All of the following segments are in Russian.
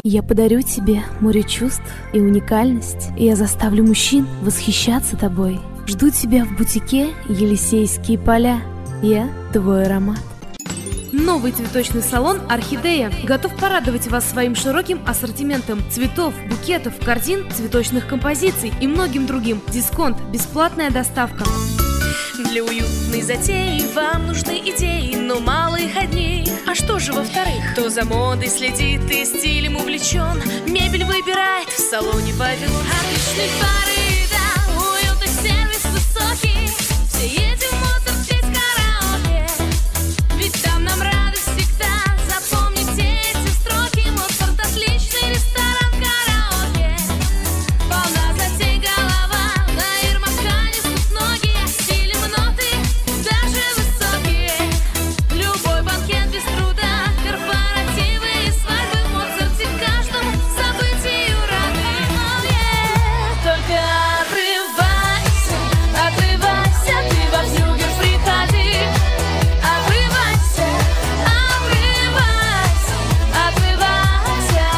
Я подарю тебе море чувств и уникальность, и я заставлю мужчин восхищаться тобой. Жду тебя в бутике Елисейские поля. Я твой аромат. Новый цветочный салон «Орхидея» готов порадовать вас своим широким ассортиментом цветов, букетов, корзин, цветочных композиций и многим другим. Дисконт, бесплатная доставка. Для уютной затеи вам нужны идеи, но мало их одних. А что же во-вторых? Кто за модой следит и стилем увлечен, мебель выбирает в салоне «Вавилон». Отличный пары, да, уютный сервис высокий. Все едем в мотор-сеть караоке, ведь там нам радость всегда. Запомните эти строки: Моцарт — отличный ресторан караоке. Полна затей голова, на Ермака несут ноги, стилем ноты даже высокие. Любой банкет без труда, корпоративы и свадьбы в Моцарте каждому событию рады. Oh yeah. Только отрывайся, отрывайся, ты во Брюгге приходи. Отрывайся, отрывайся, отрывайся,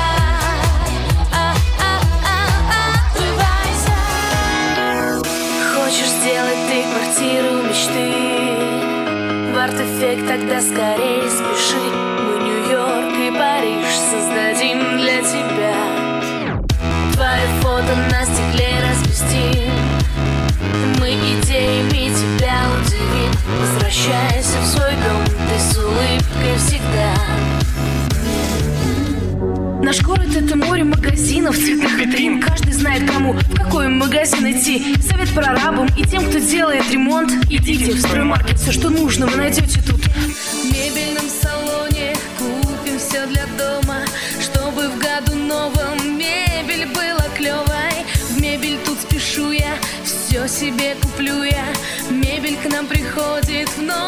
отрывайся. Хочешь сделать ты квартиру мечты в Арт-Эффект, тогда скорее спеши. Мы Нью-Йорк и Париж создадим для тебя. Твое фото на стекле разместим. Мы идеями тебя удивим. Возвращайся в свой дом, ты с улыбкой всегда. Наш город — это море магазинов, цветных витрин. Каждый знает, кому в какой магазин идти. Совет прорабам и тем, кто делает ремонт. Идите в строймаркет, все, что нужно, вы найдете тут. В мебельном салоне купим все для дома, чтобы в году новом мебель была клевой. В мебель тут спешу я, все себе куплю я. Мебель к нам приходит вновь.